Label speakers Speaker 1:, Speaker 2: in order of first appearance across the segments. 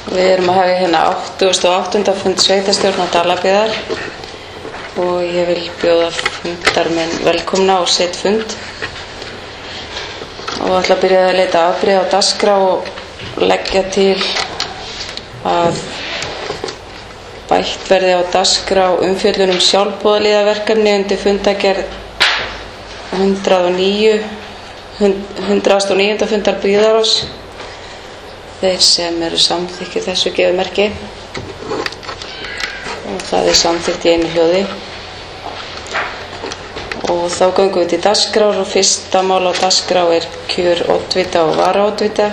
Speaker 1: Við erum að hafa hérna 88. fund sveitarstjórnar Dalabyggðar og ég vil bjóða fundarmenn velkomna og set fund og ætla að byrja að leita afbrigða á dagskrá og leggja til að bætt verði á dagskrá umfjöllun sjálfboðaliðaverkefni undir fundargerð 109. fundar Byggðarráðs. Þeir sem eru samþykkir þessu gefa merki og það er samþykkt í einu hljóði. Og þá göngum við til dagskrár og fyrsta mál á dagskrá er kjör oddvita og varaoddvita.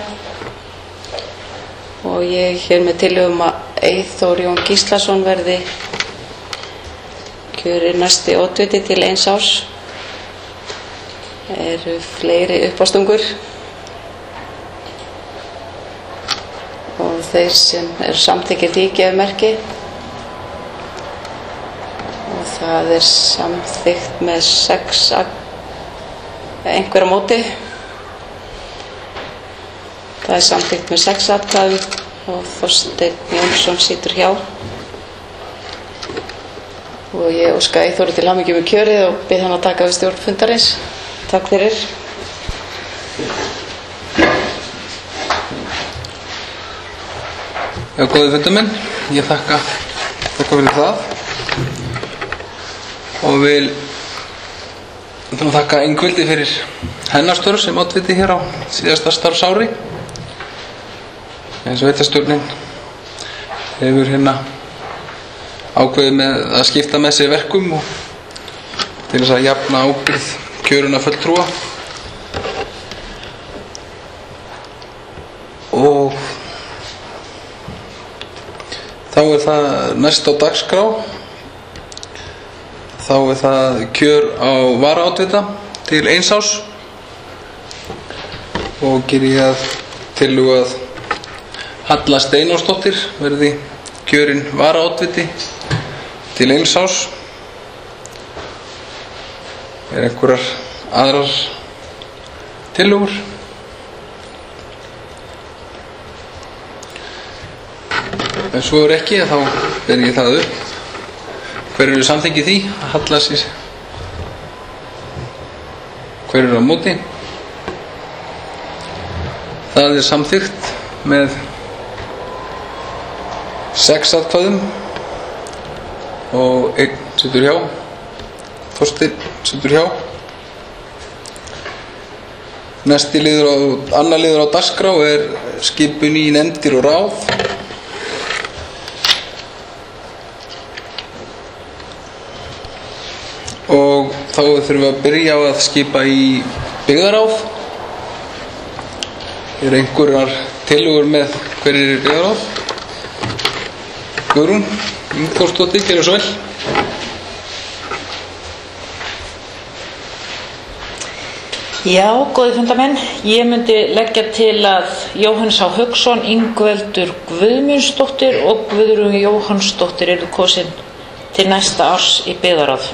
Speaker 1: Og ég hér með tillögum að Eyþór Jón Gíslason verði kjörinn næsti oddviti til 1 árs. Eru fleiri uppástungur? Og þeir sem eru samþykkir því gefa merki og það er samþykkt með 6 einhverja móti. Það er samþykkt með 6 atkvæðum og Þorsteinn Jónsson situr hjá og ég óska Eyþóri til hamingju með kjörið og bið hann að taka við stjórn fundarins. Takk fyrir.
Speaker 2: Já, góðir fundarmenn, ég þakka fyrir það og vil þakka Ingvildi fyrir hennar störf sem oddviti hér á síðasta starfsári. Eins og sveitarstjórnin hefur hérna ákveðið með að skipta með sér verkum og til þess að jafna ábyrgð kjöruna fulltrúa og þá er það næst á dagskrá. Þá er það kjör á varaoddvita til 1 árs og geri ég að tillögu að Halla Steinórsdóttir verði kjörinn varaoddviti til 1 árs. Er einhverjar aðrar tillögur? Ef svo er ekki, þá ber ég það upp. Hver eru samþykkið því að halla sér? Hver eru á móti? Það er samþykkt með 6 atkvæðum og 1 situr hjá. Þorsteinn situr hjá. Næsti liður annar liður á dagskrá er skipun í nefndir og ráð. Og þá þurfum við að byrja á að skipa í byggðarráð. Er einhverjar tillögur með hverjir er byggðarráð? Guðrún Ingþórsdóttir, gerðu svo vel.
Speaker 3: Já, góði fundarmenn, ég myndi leggja til að Jóhannes H. Hauksson, Ingveldur Guðmundsdóttir og Guðrún Jóhannsdóttir eru kosin til næsta árs í byggðarráð.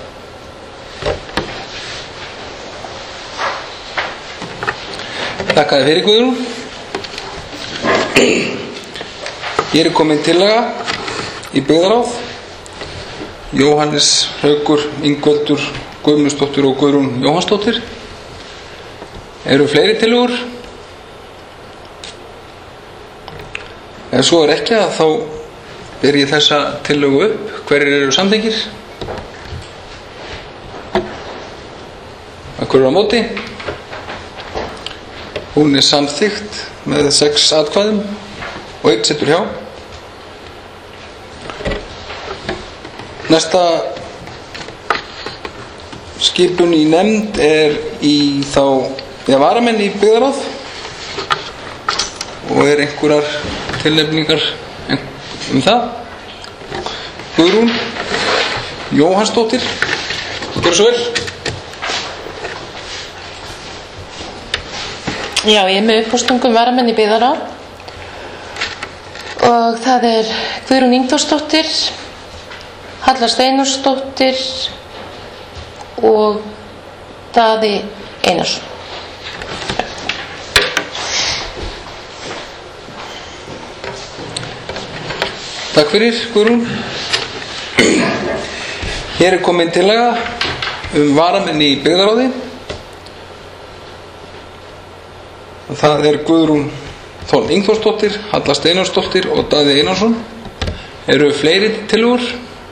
Speaker 2: Þakka þér fyrir, Guðrún. Hér er komin tillaga í byggðarráð. Jóhannes Haukur, Ingveldur Guðmundsdóttir og Guðrún Jóhannsdóttir. Eru fleiri tillögur? Ef svo er ekki, þá ber ég þessa tillögu upp. Hverjir eru samþykkir? Hver eru á móti? Hún er samþykkt með 6 atkvæðum og 1 situr hjá. Næsta skipun í nefnd er í þá varamenn í byggðarráð og er einhverjar tilnefningar það. Guðrún Jóhannsdóttir, gjörðu svo vel.
Speaker 3: Já, ég er með uppástungum varamenn í byggðarráð og það er Guðrún Ingþórsdóttir, Halla Steinórsdóttir og Daði Einarsson.
Speaker 2: Takk fyrir, Guðrún. Hér komin tillaga varamenn í byggðarráði. Það Guðrún Þórn Ingþórsdóttir, Halla Steinarsdóttir og Daði Einarsson. Eru fleiri tillögur?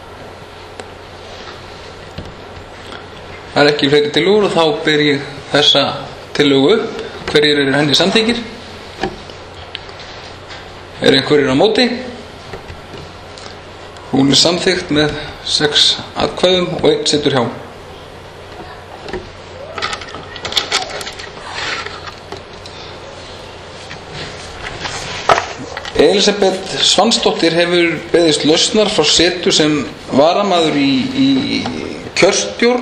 Speaker 2: Það ekki fleiri tillögur og þá ber ég þessa tillögu upp. Hverjir eru henni samþykkir? Einhverjir á móti? Hún samþykkt með 6 atkvæðum og 1 situr hjá. Elisabeth Svansdóttir hefur beðist lausnar frá setu sem varamaður í kjörstjórn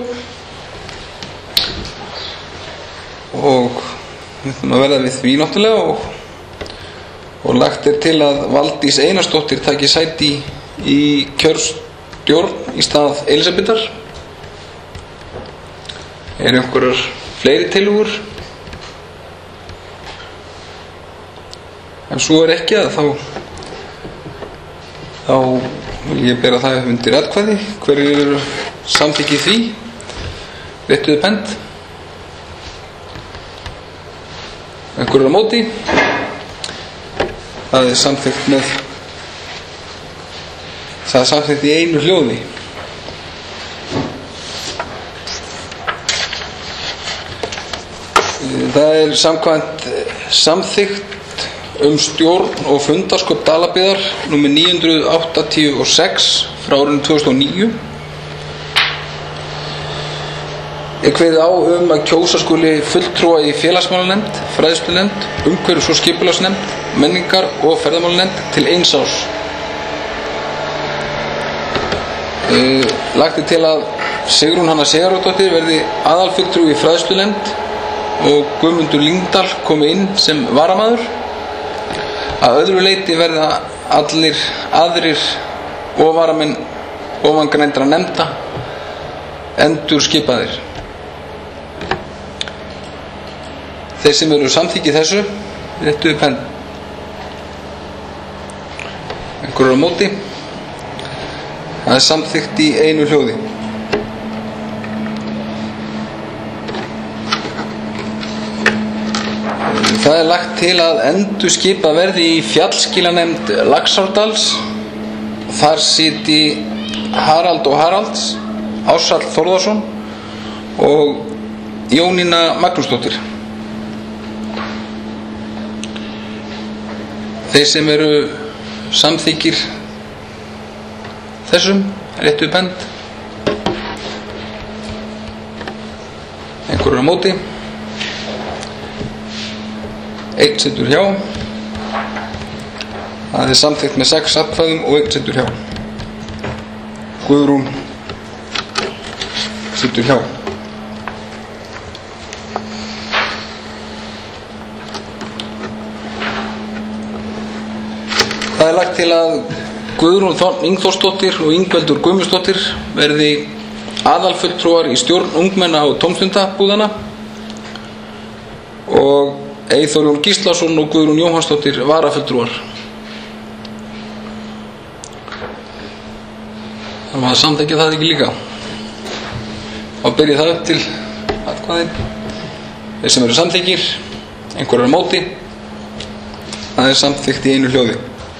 Speaker 2: og við ætlum að verða við því náttúrulega og lagt til að Valdís Einarsdóttir taki sæti í kjörstjórn í stað Elisabethar. Einhverjar fleiri tillögur? Ef svo ekki þá vil ég bera það undir atkvæði. Hverjir eru samþykkið því? Réttuðu pent. Einhverjir á móti? Það samþykkt með samþykkt í einu hljóði. Það samkvæmt samþykkt stjórn og fundarsköp Dalabyggðar númer 986 frá árinu 2009 kveðið á að kjósa skuli fulltrúa í félagsmálanefnd, fræðslunefnd, umhverfis- og skipulagsnefnd, menningar- og ferðamálanefnd til 1 árs. Lagt til að Sigrún Hanna Sigurðardóttir verði aðalfulltrúi í fræðslunefnd og Guðmundur Lyngdal komi inn sem varamaður. Að öðru leyti verða allir aðrir og varamenn ofangreindra nefnda endurskipaðir. Þeir sem eru samþykkið þessu réttuðu penn. Einhverjur á móti? Það samþykkt í einu hljóði. Það lagt til að endurskipa verði í fjallskilanefnd Laxárdals. Þar sitji Harald og Haralds, Ársæll Þórðarsson og Jónína Magnúsdóttir. Þeir sem eru samþykkir þessum réttuðu pent. Einhverjur á móti? 1 situr hjá. Það samþykkt með 6 atkvæðum og 1 situr hjá. Guðrún situr hjá. Það lagt til að Guðrún Þórn Ingþórsdóttir og Ingveldur Guðmundsdóttir verði aðalfulltrúar í stjórn ungmenna- og tómstundabúðana og Eyþór Jón Gíslason og Guðrún Jóhannsdóttir varafulltrúar. Þannig að maður samþykkja það ekki líka. Þá ber ég það upp til atkvæði. Þeir sem eru samþykkir, einhverjar á móti, það samþykkt í einu hljóði.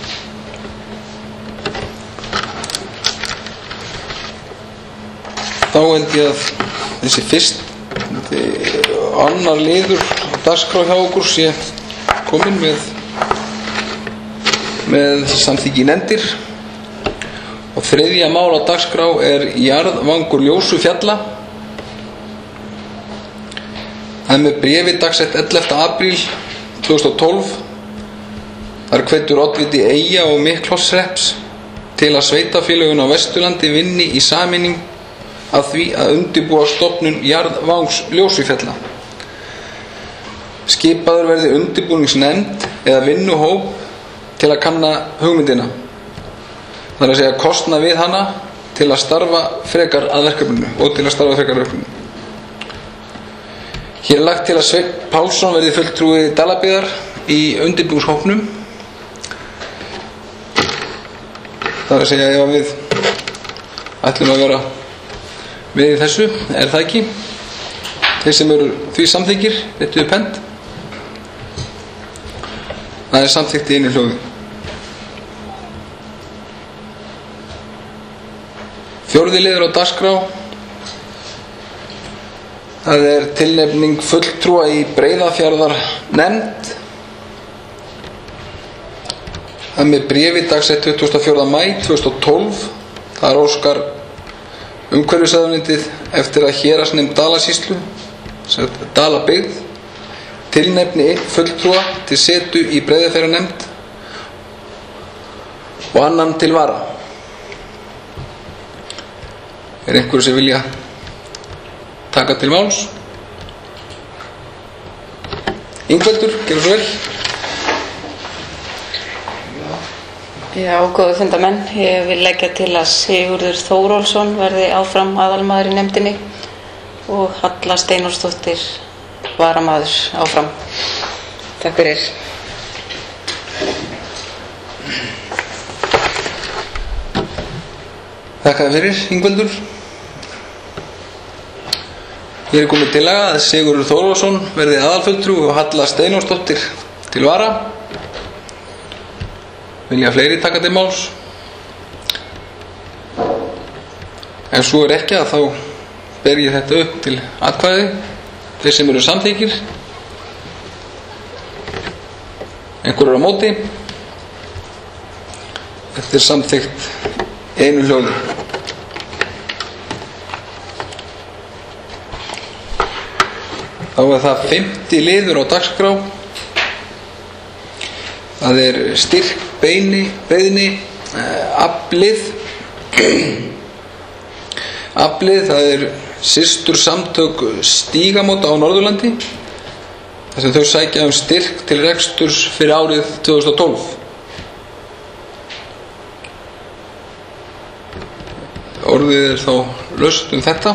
Speaker 2: Þá held ég að þessi annar liður dagskrá hjá okkur sé komin með samþykki í nefndir og 3. mál á dagskrá jarðvangur Ljósufjalla. Það með bréfi dagsett 11. apríl 2012. Þar hvetur oddviti Eyja og Miklholtshrepps til að sveitarfélögin á Vesturlandi vinni í sameining að því að undirbúa stofnun jarðvangs Ljósufjalla. Skipaður verði undirbúningsnefnd eða vinnuhóp til að kanna hugmyndina. Það að segja kostna við hana til að starfa frekar að verkefninu Hér lagt til að Sveinn Pálsson verði fulltrúi Dalabyggðar í undirbúningshópnum. Það er að segja ef við ætlum að vera með í þessu, er það ekki? Þeir sem eru því samþykkir, réttu upp hönd. Það er samþykkt í einu hljóði. Fjórði liður á dagskrá. Það er tilnefning fulltrúa í Breiðafjarðarnefnd. Það er með bréfi dagsett 24. maí 2012. Það er óskar umhverfisráðuneytið eftir að héraðsnefnd Dalasýslu, Dalabyggð, tilnefni einn fulltrúa til setu í Breiðafjarðarnefnd og annan til vara. Er einhverju sem vilja taka til máls? Ingveldur, gerðu svo vel.
Speaker 1: Já, góðu fundamenn. Ég vil leggja til að Sigurður Þórólfsson verði áfram aðalmaður í nefndinni og Halla Steinórsdóttir varamaður áfram. Takk fyrir.
Speaker 2: Þakka fyrir, Ingveldur. Hér er komið tillaga að Sigurður Þórólfsson verði aðalfulltrúi og Halla Steinórsdóttir til vara. Vilja fleiri taka til máls? Ef svo er ekki, þá ber ég þetta upp til atkvæði. Þeir sem eru samþykkir. Einhver er á móti. Þetta er samþykkt einu hljóði. Þá er það 5. liður á dagskrá. Það er styrkbeiðni aflið. Aflið, það er systursamtök Stígamóta á Norðurlandi, þar sem þau sækja styrk til reksturs fyrir árið 2012. Orðið er þá laust þetta.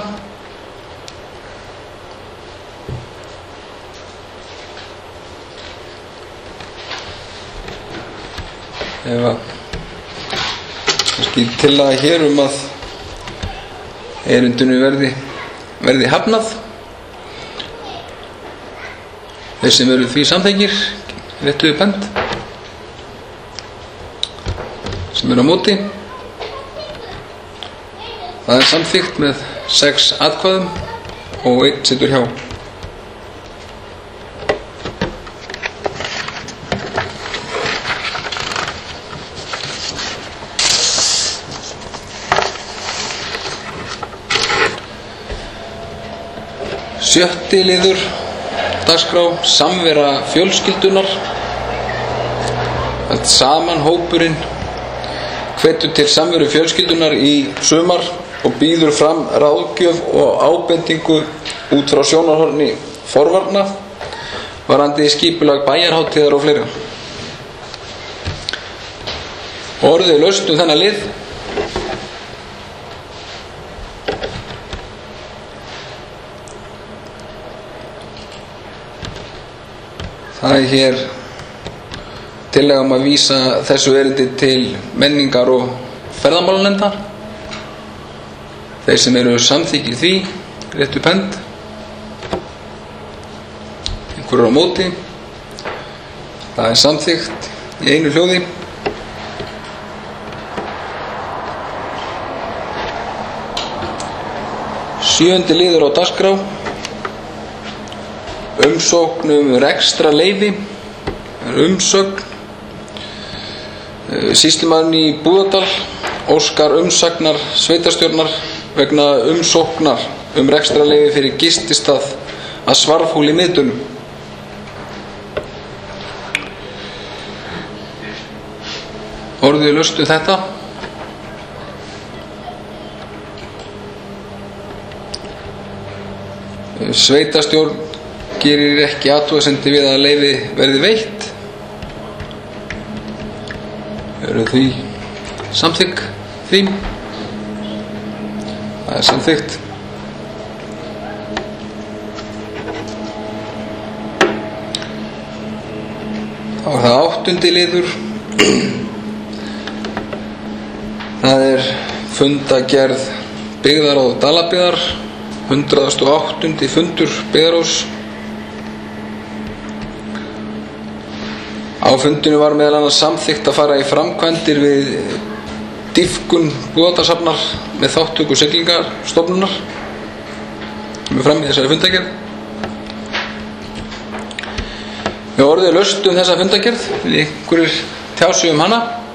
Speaker 2: Ef að kannski tillaga hér að erindinu verði hafnað. Þeir sem eru því samþykkir, réttu upp hönd. Sem eru á móti. Það er samþykkt með 6 atkvæðum og 1 situr hjá. Sjötti liður dagskrá, samvera fjölskyldunar. Allt saman hópurinn hvetur til samveru fjölskyldunar í sumar og býður fram ráðgjöf og ábendingu út frá sjónarhorni forvarna varðandi skipulag bæjarhátíðar og fleira. Orðið er laust þennan lið. Það er hér tillaga að vísa þessu erindi til menningar og ferðamálanefndar. Þeir sem eru samþykkir því, réttu upp hönd. Einhver er á móti. Það er samþykkt í einu hljóði. Sjöundi liður á dagskrá. Umsókn rekstrarleyfi. Umsögn. Sýslumaðurinn í Búðardal óskar umsagnar sveitarstjórnar vegna umsóknar rekstrarleyfi fyrir gististað að Svarfhóli í Miðdölum. Orðið laust þetta. Sveitarstjórn gerir ekki athugasemdir við að leyfi verði veitt. Eru því samþykk því? Það er samþykkt. Þá er það 8. liður. Það fundagerð byggðaráð Dalabyggðar, 108. fundur byggðaráðs. Á fundinu var meðal annars samþykkt að fara í framkvæmdir við dýpkun Búðardalshafnar með þátttöku Siglingastofnunar sem fram í þessari fundagerð. Við orðið laust þessa fundagerð, vil einhverjir tjá sig hana?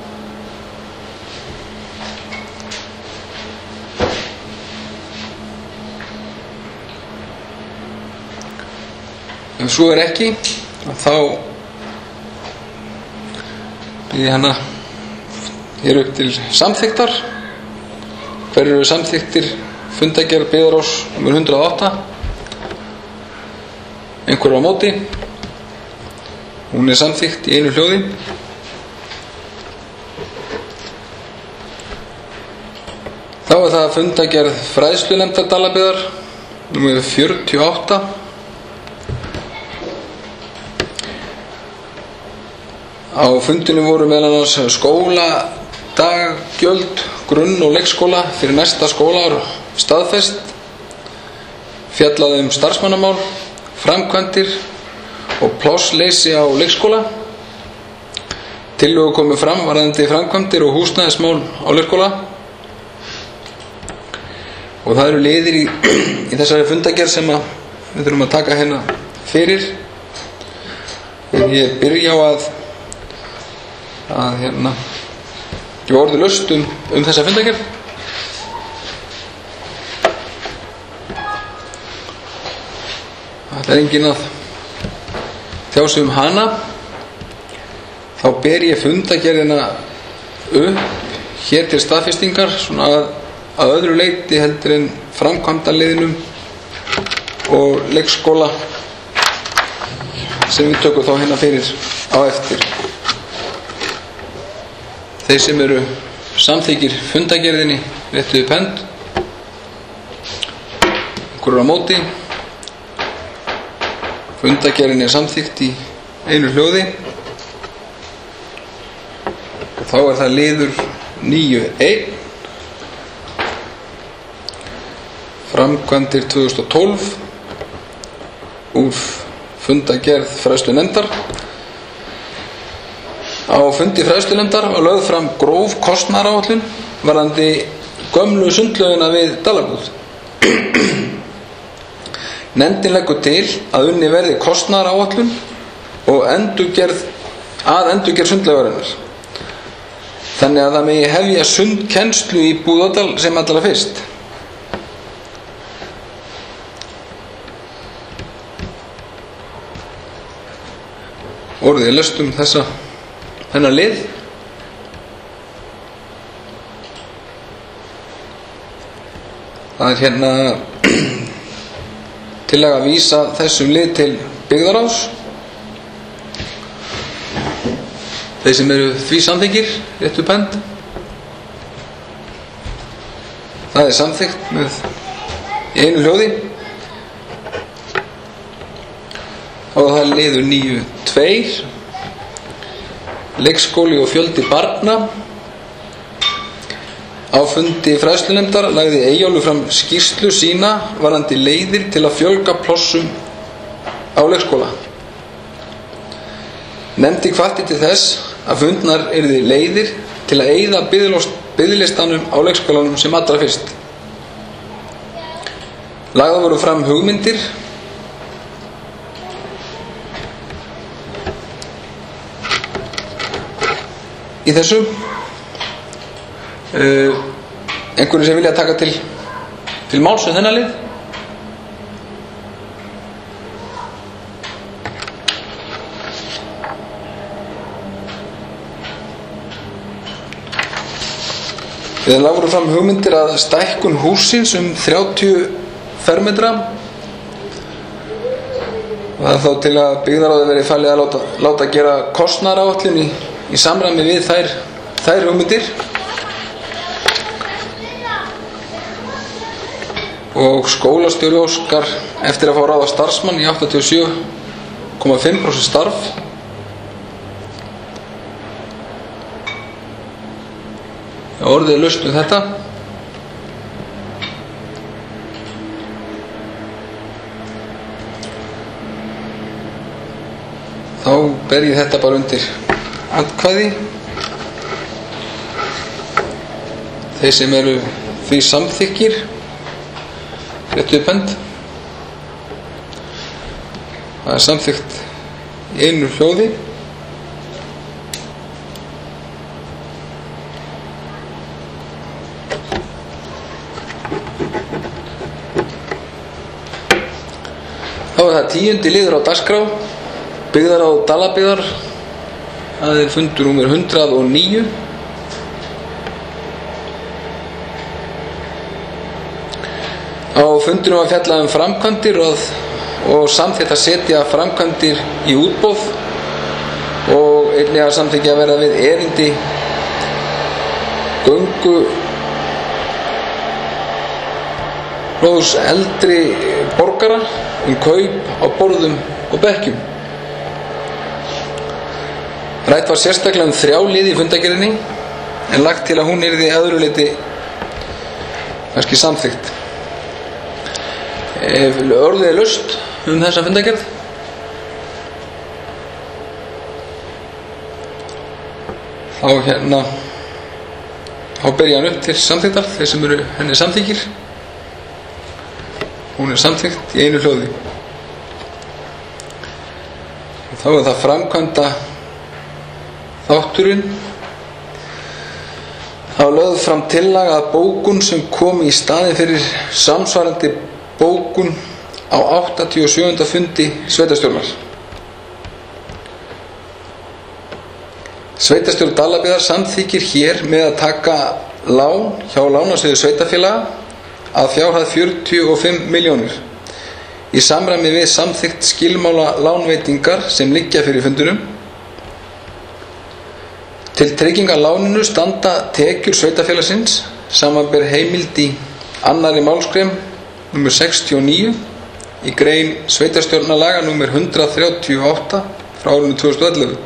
Speaker 2: Ef svo ekki, þá býð ég hana hér upp til samþykktar. Hver eru samþykktir fundagerð byggðaráðs nr. 108? Einhver á móti? Hún samþykkt í einu hljóði. Þá það fundagerð fræðslunefndar Dalabyggðar nr. 48. Á fundinu voru meðal annars skóladaggjöld grunn- og leikskóla fyrir næsta skólaár staðfest, fjallað starfsmannamál, framkvæmdir og plássleysi á leikskóla. Tillögur komu fram varðandi framkvæmdir og húsnæðismál á leikskóla. Og það eru liðir í þessari fundagerð sem við þurfum að taka hérna fyrir. Ég byrja á að ég orði laust þessa fundagerð. Það enginn að tjá sig hana. Þá ber ég fundagerðina upp hér til staðfestingar, svona að öðru leyti heldur en framkvæmdaliðinum og leikskóla sem við tökum þá hérna fyrir á eftir. Þeir sem eru samþykir fundagerðinni réttuðu pend. Einhverjur á móti? Fundagerðin samþykkt í einu hljóði. Og þá það liður 9.1. Framkvæmdir 2012 úr fundagerð fræðslunefndar. Á fundi fræðslunefndar var lögð fram gróf kostnaðaráætlun varðandi gömlu sundlaugina við Dalabúð. Nefndin leggur til að unnið verði kostnaðaráætlun og endurgerð sundlaugarinnar, þannig að það megi hefja sundkennslu í Búðardal sem allra fyrst. Orðið laust þennan lið. Það hérna tillaga að vísa þessum lið til byggðaráðs. Þeir sem eru því samþykkir réttu pend. Það samþykkt með í einu hljóði. Og það liður 9.2. Leikskóli og fjöldi barna. Á fundi fræðslunefndar lagði Eyjólfur fram skýrslu sína varðandi leiðir til að fjölga plássum á leikskóla. Nefndi hvatti til þess að fundnar yrði leiðir til að eyða biðlistanum á leikskólanum sem allra fyrst. Lagðar voru fram hugmyndir í þessu. Einhverju sem vilja taka til máls þennan lið? Við lagðum fram hugmyndir að stækkun hússins 30 fermetra. Það þá til að byggðaráði verið falið að láta gera kostnaðaráætlun í samræmi við þær hugmyndir. Og skólastjóri óskar eftir að fá ráða starfsmann í 87,5% starf. Orðið er laust þetta. Þá ber ég þetta bara undir atkvæði. Þeir sem eru því samþykkir réttu upp hönd. Það er samþykkt í einu hljóði. Þá er það 10. liður á dagskrá, byggðaráð Dalabyggðar. Það er fundur númer 109. Á fundinum var fjallað framkvæmdir og samþykkt að setja framkvæmdir í útboð og einnig að samþykkja að verða við erindi gönguróðs eldri borgara kaup á borðum og bekkjum. Rætt var sérstaklega 3 liði í fundagerðinni en lagt til að hún yrði að öðru leyti kannski samþykkt. Orðið er laust þessa fundagerð. Þá ber ég hann upp til samþykktar, þeir sem eru henni samþykkir. Hún er samþykkt í einu hljóði. Þá er það framkvæmda þátturinn. Þá lögð fram tillaga að bókun sem kom í staðinn fyrir samsvarandi bókun á 87. fundi sveitarstjórnar. Sveitarstjórn Dalabyggðar samþykkir hér með að taka lán hjá lánasjóði sveitarfélaga að fjárhæð 45 milljónir í samræmi við samþykkt skilmála lánveitingar sem liggja fyrir fundinum. Til tryggingar láninu standa tekjur sveitarfélagsins samanber heimild í 2. málsgrein nr. 69 í grein sveitarstjórnarlaga nr. 138 frá árinu 2011.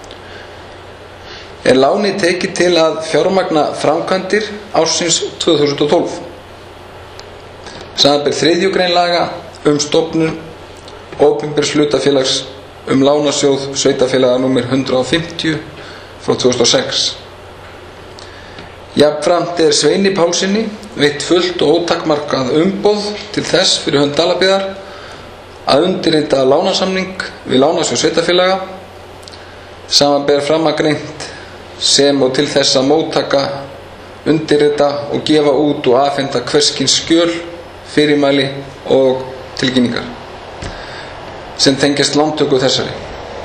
Speaker 2: Er láni tekið til að fjármagna framkvæmdir ársins 2012. Samanber 3. grein laga stofnun opinbers hlutafélags lánasjóð sveitarfélaga nr. 150 frá 2006. Jafnframt er Sveini Pálssyni veitt fullt og ótakmarkað umboð til þess fyrir hönd Dalabyggðar að undirrita lánasamning við lánasjóð sveitarfélaga samanber framangreint sem og til þess að móttaka, undirrita og gefa út og afhenda hvers kyns skjöl, fyrirmæli og tilkynningar sem tengjast lántöku þessari.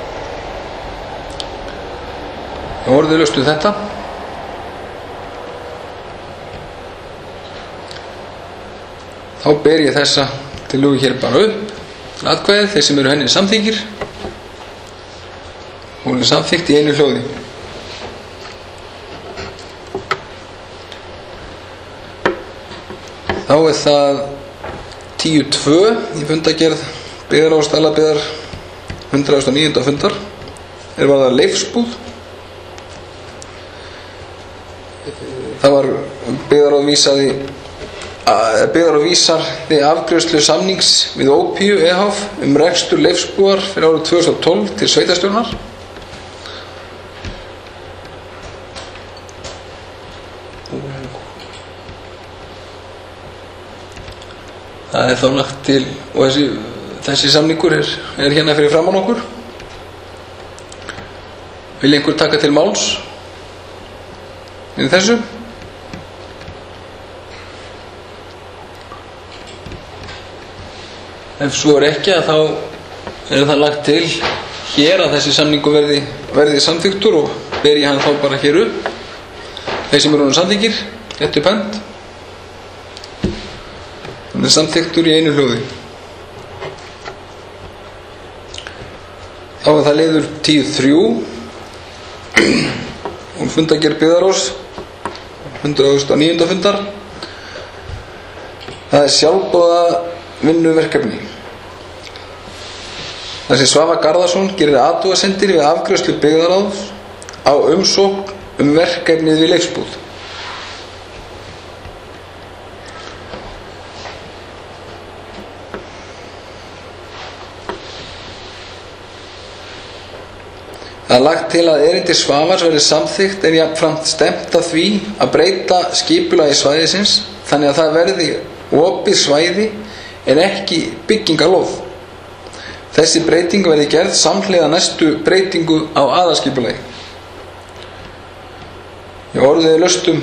Speaker 2: Orðið laustu þetta. Þá ber ég þessa tillögu hér bara upp atkvæði, þeir sem eru henni samþykkir. Hún er samþykkt í einu hljóði. Þá er það 10.2 í fundagerð byggðaráðs Dalabyggðar 109. fundar er varðar leifsbúð. Það var byggðaráð vísar við afgreiðslu samnings við Ópíu e.h.f. rekstur leifsbúðar fyrir árið 2012 til sveitarstjórnar. Það er þá lagt til og þessi samningur er hérna fyrir framan okkur. Vil einhver taka til máls í þessu? Ef svo er ekki þá er það lagt til hér að þessi samningur verði samþyktur og ber ég hann þá bara hér upp. Þeir sem eru samþykkir, rétt upp hönd. Hann er samþyktur í einu hljóði. Þá er það liður 10.3 fundagerð byggðaráðs 109. fundar. Það er sjálfboða vinnuverkefni. Þessi Svavar Garðarsson gerir athugasemdir við afgreiðslu byggðaráðs á umsókn verkefnið við leifsbúð. Það er lagt til að erindi Svavars verði samþykkt en jafnframt stefnt að því að breyta skipulagi svæðisins þannig að það verði opið svæði en ekki byggingarlóð. Þessi breyting verði gerð samhliða næstu breytingu á aðalskipulagi. Ég orðiði laustum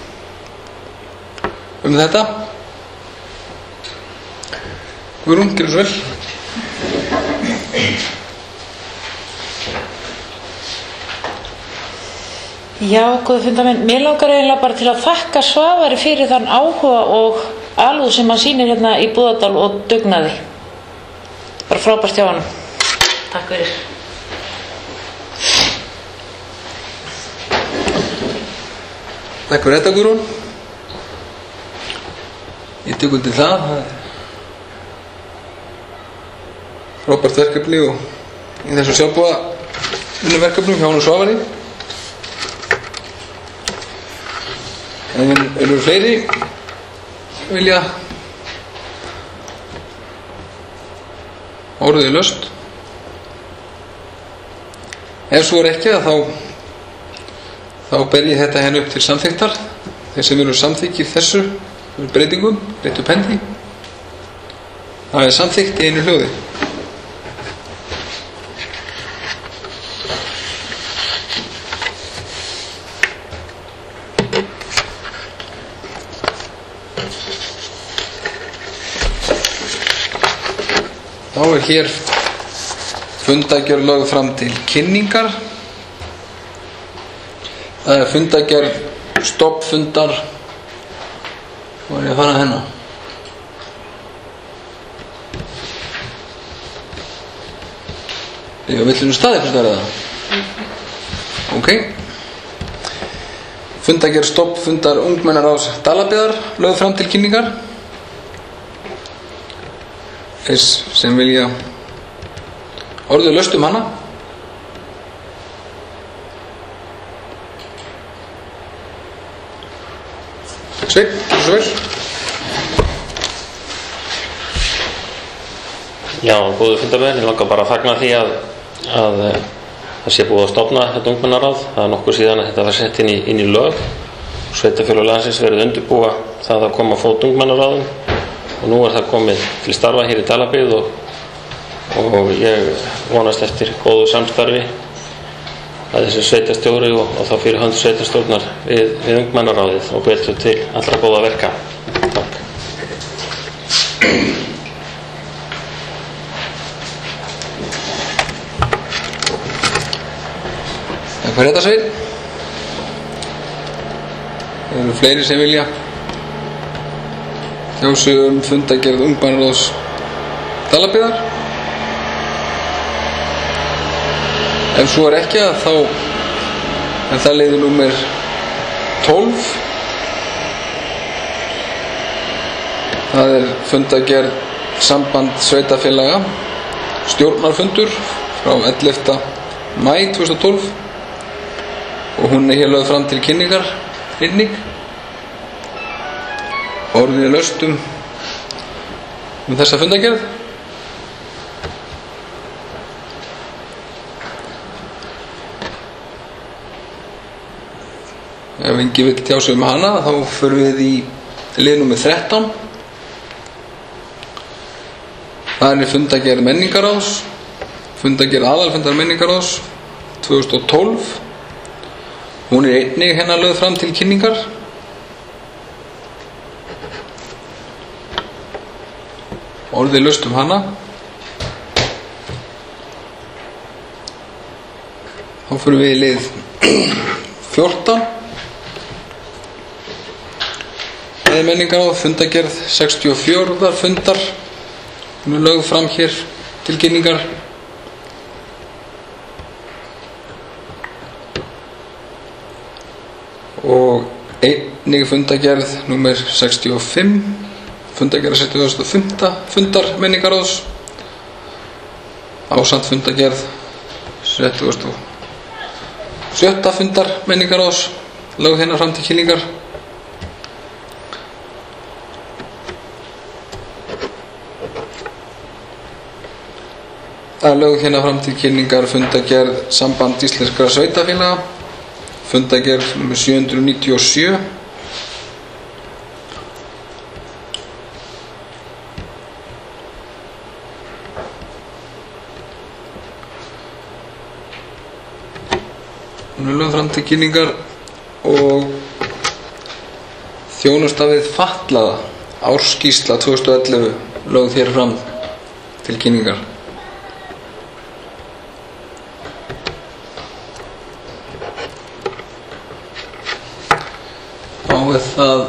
Speaker 2: þetta. Guðrún, gerðu svo vel.
Speaker 3: Já, góði fundarmenn, mér langar eiginlega bara til að þakka Svavari fyrir þann áhuga og alúð sem hann sýnir hérna í Búðardal og dugnaði. Bara frábært hjá honum. Takk fyrir.
Speaker 2: Takk fyrir þetta, Guðrún. Ég tek undir það. Frábært verkefni og í þessu sjálfboða vinnuverkefnum hjá honum Svavari. En eru fleiri vilja orðið laust? Ef svo ekki þá ber ég þetta henni upp til samþykktar. Þeir sem eru samþykkir þessu breytingum, réttu upp hendi. Það er samþykkt í einu hljóði. Þá er hér fundargerð lögð fram til kynningar. Það er fundargerð stofnfundar. Hvor er ég að fara hérna? Ég vil um staði hvort er það? Ok. Fundargerð stofnfundar ungmennaráðs Dalabyggðar lögð fram til kynningar. Þess sem vilja orðið laust hana. Sveinn, svo vel.
Speaker 4: Já, góðu fundarmenn, ég langar bara að fagna því að það sé búið að stofna þetta ungmennaráð. Það er nokkuð síðan að þetta var sett inn í lög. Sveitarfélög landsins verið undirbúa það að koma á fót ungmennaráðum. Og nú er það komið til starfa hér í Dalabyggð og ég vonast eftir góðu samstarfi að þessi sveitarstjóri og þá fyrir hönd sveitarstjórnar við ungmennaráðið og betur til allra góða verka. Takk.
Speaker 2: Takk fyrir þetta, Sveinn. Það eru fleiri sem vilja þjóðsögum fundargerð ungmennaráðs Dalabyggðar. Ef svo er ekki þá er það liður númer 12. Það er fundargerð samband sveitarfélaga stjórnarfundur frá 11. maí 2012 og hún er hér lögð fram til kynningar einnig. Orðið er laust þessa fundargerð. Ef engi vill tjá sig hana þá förum við í lið númer 13. Það er fundargerð menningaráðs, fundargerð aðalfundar menningaráðs 2012. Hún er einnig hérna lögð fram til kynningar. Orðið laust hana. Þá fyrir við í lið 14. Það er menningaráð, fundargerð 64. fundar. Hún er lögð fram hér til kynningar. Og einnig fundargerð númer 65. Fundargerð 75. fundar menningaráðs ásamt fundargerð 77. fundar menningaráðs lögð hérna fram til kynningar. Það er lögð hérna fram til kynningar fundargerð Samband íslenskra sveitarfélaga, fundargerð nr. 797. Hún er lögð fram til kynningar og þjónusta við fatlaða, árskýrsla 2011 lögð hér fram til kynningar. Þá er það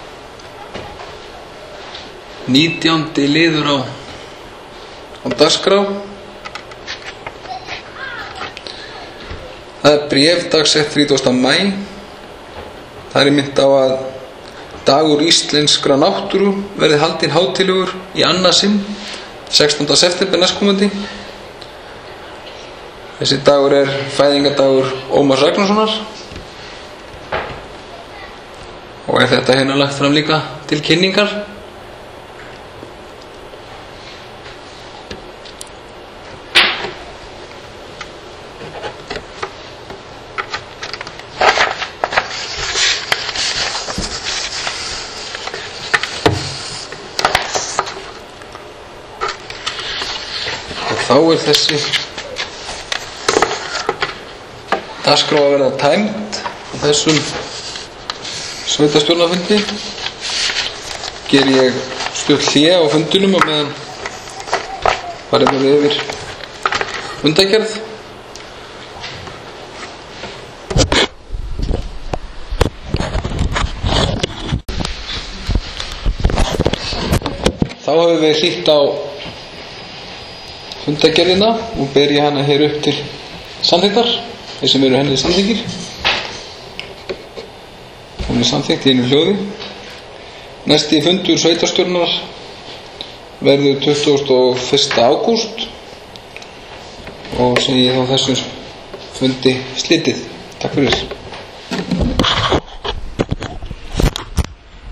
Speaker 2: 19. liður á dagskrá. Það er bréf dagsett 30. maí. Það er minnt á að dagur íslenskra náttúru verði haldinn hátíðlegur í annað sinn 16. september næstkomandi. Þessi dagur er fæðingardagur Ómars Ragnarssonar og er þetta hérna lagt fram líka til kynningar. Þá er þessi dagskrá að verða tæmd á þessum sveitarstjórnarfundi. Ger ég stutt hlé á fundinum og meðan farið verið yfir fundargerð. Þá höfum við hlýtt á fundargerðina og ber ég hana hér upp til samþykktar, þeir sem eru henni samþykkir. Hún er samþykkt í einu hljóði. Næsti fundur sveitarstjórnar verður 21. ágúst og segi þá þessum fundi slitið. Takk fyrir.